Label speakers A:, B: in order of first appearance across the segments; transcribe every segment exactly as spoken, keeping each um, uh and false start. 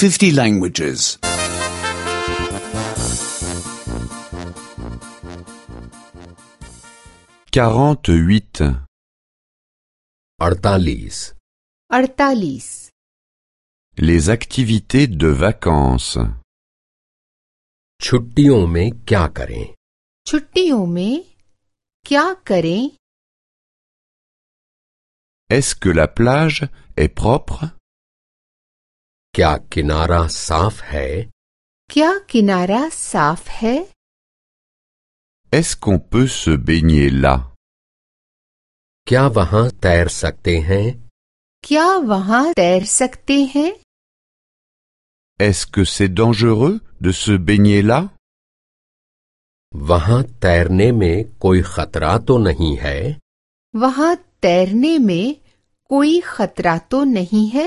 A: fifty languages.
B: quarante-huit.
C: अड़तालीस
D: अड़तालीस
B: Les activités de vacances.
C: छुट्टियों में क्या करें?
D: छुट्टियों में क्या करें?
B: Est-ce que la plage est propre?
C: क्या किनारा साफ है?
D: क्या किनारा साफ है?
B: Est-ce qu'on peut se baigner là?
C: क्या वहां तैर सकते हैं?
D: क्या वहां तैर सकते हैं?
B: Est-ce que c'est dangereux de se baigner là?
C: वहां तैरने में कोई खतरा तो नहीं है?
D: वहां तैरने में कोई खतरा तो नहीं है?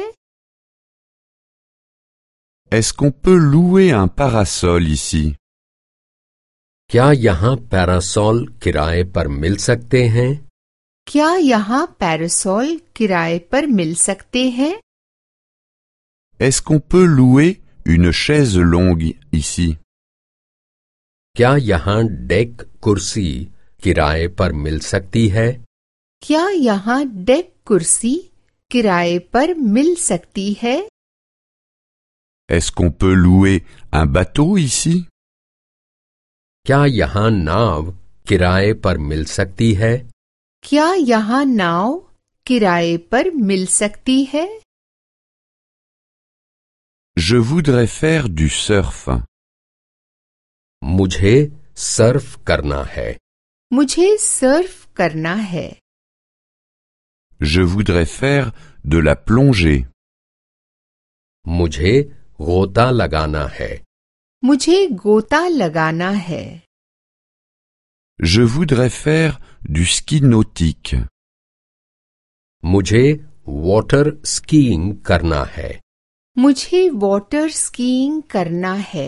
B: Est-ce qu'on peut louer un parasol ici?
C: क्या यहाँ पैरासोल किराए पर मिल सकते हैं?
D: क्या यहाँ पैरासोल किराए पर मिल सकते हैं?
B: Est-ce qu'on peut louer une chaise longue ici?
C: क्या यहाँ डेक कुर्सी किराए पर मिल सकती है?
D: क्या यहाँ डेक कुर्सी किराए पर मिल सकती है?
B: Est-ce qu'on peut louer un bateau ici?
C: क्या यहाँ नाव किराए पर मिल सकती है?
D: क्या यहाँ नाव किराए पर मिल सकती है?
B: Je voudrais faire du surf.
C: मुझे सर्फ करना है।
D: मुझे सर्फ करना है।
B: Je voudrais faire de la plongée.
C: मुझे गोता लगाना है।
D: मुझे गोता लगाना है।
B: Je voudrais faire du ski nautique.
C: मुझे वाटर स्कीइंग करना है।
D: मुझे वाटर स्कीइंग करना है।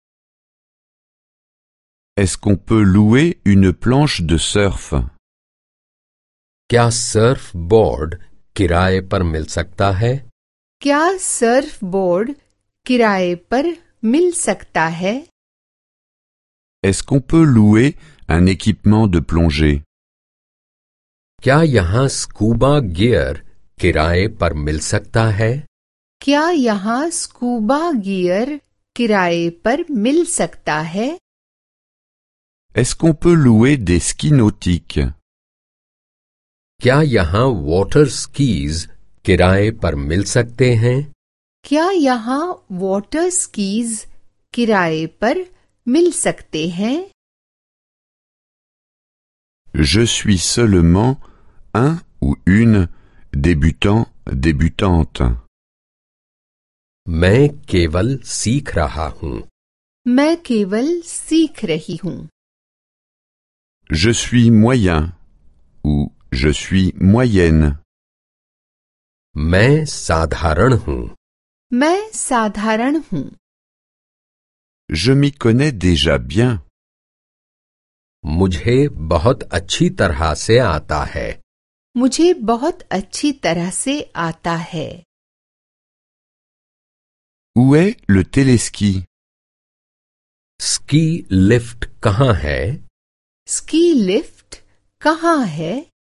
B: Est-ce qu'on peut louer une planche de surf?
C: क्या सर्फ बोर्ड किराए पर मिल सकता है?
D: क्या सर्फ बोर्ड किराए पर मिल सकता है?
B: Est-ce qu'on peut louer un équipement de plongée?
C: क्या यहाँ स्कूबा गियर किराए पर मिल सकता है?
D: क्या यहाँ स्कूबा गियर किराए पर मिल सकता है?
B: Est-ce qu'on peut louer des skis nautiques?
C: क्या यहाँ वाटर स्कीज किराए पर मिल सकते हैं?
D: क्या यहाँ वाटर स्कीज किराए पर मिल सकते हैं?
B: Je suis seulement un ou une débutant, débutante.
C: मैं केवल सीख रहा हूँ।
D: मैं केवल सीख रही हूँ।
B: Je suis moyen ou je suis moyenne.
C: मैं साधारण हूँ।
D: मैं साधारण हूँ।
B: Je m'y connais déjà bien.
C: मुझे बहुत अच्छी तरह से आता है।
D: मुझे बहुत अच्छी तरह से आता है।
B: Où est le téléski?
C: Ski lift कहाँ है?
D: स्की लिफ्ट कहाँ है?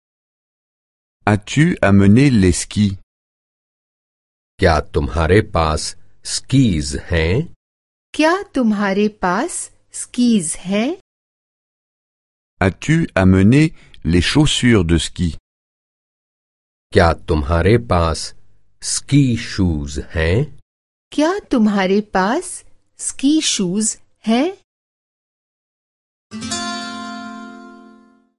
B: As-tu amené les skis?
C: क्या तुम्हारे पास स्कीज हैं?
D: क्या तुम्हारे पास स्कीज हैं?
B: As-tu amené les chaussures de ski?
C: क्या तुम्हारे पास स्की शूज हैं?
D: क्या तुम्हारे पास स्की शूज हैं?